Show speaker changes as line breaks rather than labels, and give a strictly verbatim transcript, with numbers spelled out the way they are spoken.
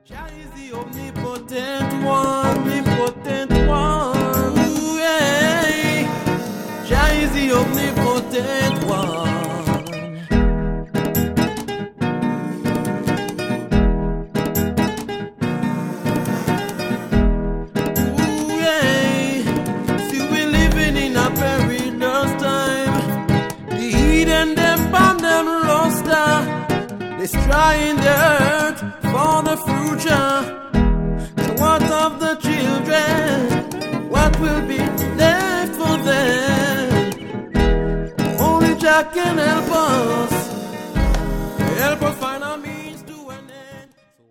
Jah is the omnipotent one, omnipotent one. Ooh, yeah. Jah is the omnipotent one. Ooh, yeah. See, we're living in a perilous time. The heat and them bomb them roster. Destroying the earth for the future. And what of the children? What will be left for them? Only Jah can help us. Help us find a meaning.